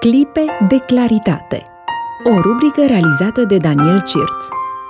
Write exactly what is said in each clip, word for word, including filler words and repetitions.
Clipe de claritate. O rubrică realizată de Daniel Cirț.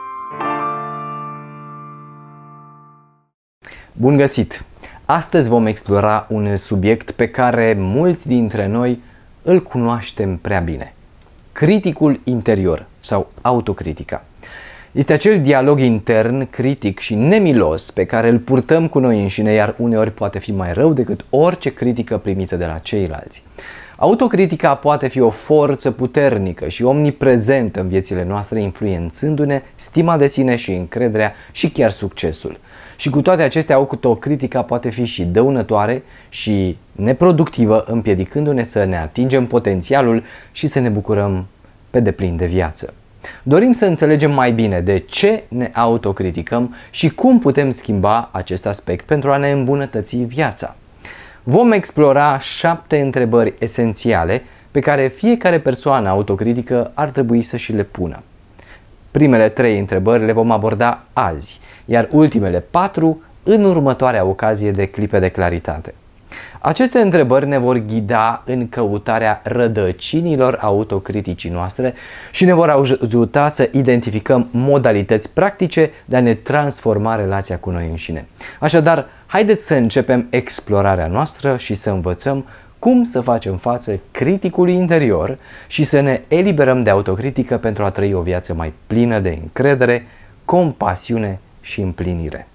Bun găsit! Astăzi vom explora un subiect pe care mulți dintre noi îl cunoaștem prea bine. Criticul interior sau autocritica. Este acel dialog intern, critic și nemilos pe care îl purtăm cu noi înșine, iar uneori poate fi mai rău decât orice critică primită de la ceilalți. Autocritica poate fi o forță puternică și omniprezentă în viețile noastre, influențându-ne stima de sine și încrederea și chiar succesul. Și cu toate acestea, autocritica poate fi și dăunătoare și neproductivă, împiedicându-ne să ne atingem potențialul și să ne bucurăm pe deplin de viață. Dorim să înțelegem mai bine de ce ne autocriticăm și cum putem schimba acest aspect pentru a ne îmbunătăți viața. Vom explora șapte întrebări esențiale pe care fiecare persoană autocritică ar trebui să și le pună. Primele trei întrebări le vom aborda azi, iar ultimele patru în următoarea ocazie de clipe de claritate. Aceste întrebări ne vor ghida în căutarea rădăcinilor autocriticii noastre și ne vor ajuta să identificăm modalități practice de a ne transforma relația cu noi înșine. Așadar, haideți să începem explorarea noastră și să învățăm cum să facem față criticului interior și să ne eliberăm de autocritică pentru a trăi o viață mai plină de încredere, compasiune și împlinire.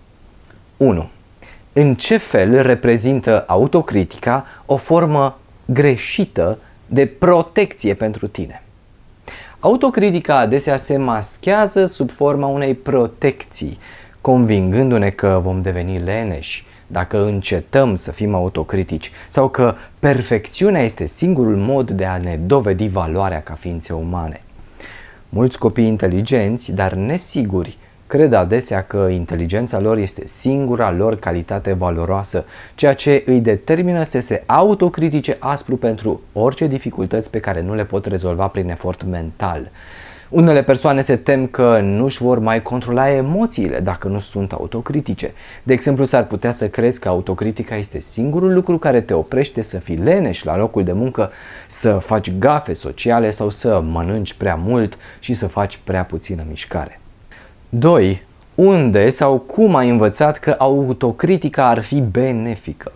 unu. În ce fel reprezintă autocritica o formă greșită de protecție pentru tine? Autocritica adesea se maschează sub forma unei protecții, convingându-ne că vom deveni leneși dacă încetăm să fim autocritici sau că perfecțiunea este singurul mod de a ne dovedi valoarea ca ființe umane. Mulți copii inteligenți, dar nesiguri, cred adesea că inteligența lor este singura lor calitate valoroasă, ceea ce îi determină să se autocritice aspru pentru orice dificultăți pe care nu le pot rezolva prin efort mental. Unele persoane se tem că nu își vor mai controla emoțiile dacă nu sunt autocritice. De exemplu, s-ar putea să crezi că autocritica este singurul lucru care te oprește să fii leneș la locul de muncă, să faci gafe sociale sau să mănânci prea mult și să faci prea puțină mișcare. doi. Unde sau cum ai învățat că autocritica ar fi benefică?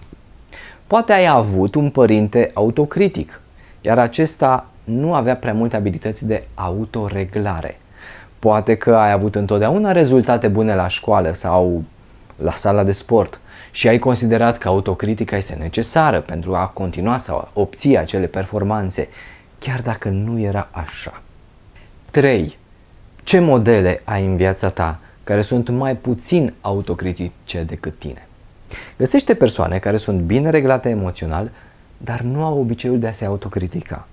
Poate ai avut un părinte autocritic, iar acesta nu avea prea multe abilități de autoreglare. Poate că ai avut întotdeauna rezultate bune la școală sau la sala de sport și ai considerat că autocritica este necesară pentru a continua să obții acele performanțe, chiar dacă nu era așa. trei. Ce modele ai în viața ta care sunt mai puțin autocritice decât tine? Găsește persoane care sunt bine reglate emoțional, dar nu au obiceiul de a se autocritica.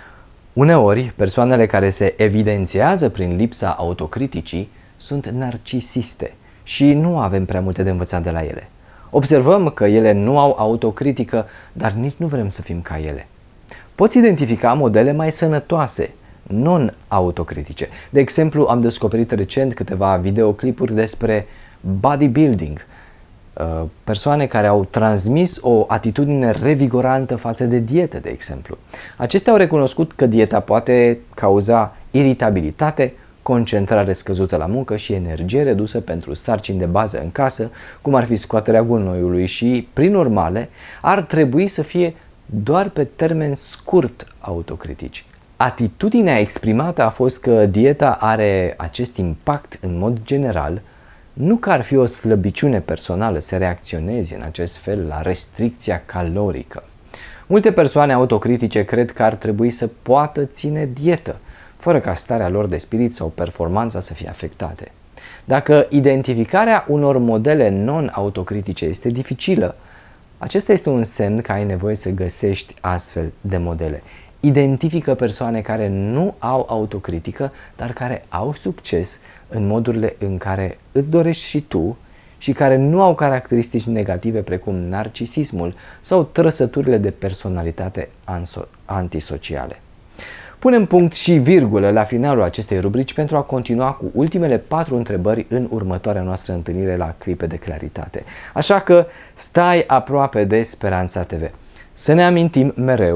Uneori, persoanele care se evidențiază prin lipsa autocriticii sunt narcisiste și nu avem prea multe de învățat de la ele. Observăm că ele nu au autocritică, dar nici nu vrem să fim ca ele. Poți identifica modele mai sănătoase, non-autocritice. De exemplu, am descoperit recent câteva videoclipuri despre bodybuilding, persoane care au transmis o atitudine revigorantă față de diete, de exemplu. Acestea au recunoscut că dieta poate cauza iritabilitate, concentrare scăzută la muncă și energie redusă pentru sarcini de bază în casă, cum ar fi scoaterea gunoiului și, prin urmare, ar trebui să fie doar pe termen scurt autocritici. Atitudinea exprimată a fost că dieta are acest impact în mod general, nu că ar fi o slăbiciune personală să reacționezi în acest fel la restricția calorică. Multe persoane autocritice cred că ar trebui să poată ține dietă, fără ca starea lor de spirit sau performanța să fie afectate. Dacă identificarea unor modele non-autocritice este dificilă, acesta este un semn că ai nevoie să găsești astfel de modele. Identifică persoane care nu au autocritică, dar care au succes în modurile în care îți dorești și tu și care nu au caracteristici negative precum narcisismul sau trăsăturile de personalitate antisociale. Punem punct și virgulă la finalul acestei rubrici pentru a continua cu ultimele patru întrebări în următoarea noastră întâlnire la Clipe de Claritate. Așa că stai aproape de Speranța T V. Să ne amintim mereu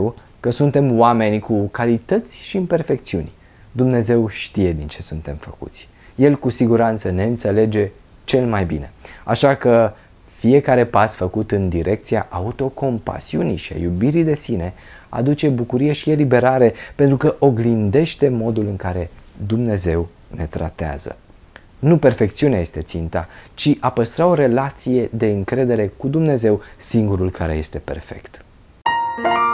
că suntem oameni cu calități și imperfecțiuni. Dumnezeu știe din ce suntem făcuți. El cu siguranță ne înțelege cel mai bine. Așa că fiecare pas făcut în direcția autocompasiunii și a iubirii de sine aduce bucurie și eliberare, pentru că oglindește modul în care Dumnezeu ne tratează. Nu perfecțiunea este ținta, ci a păstra o relație de încredere cu Dumnezeu, singurul care este perfect.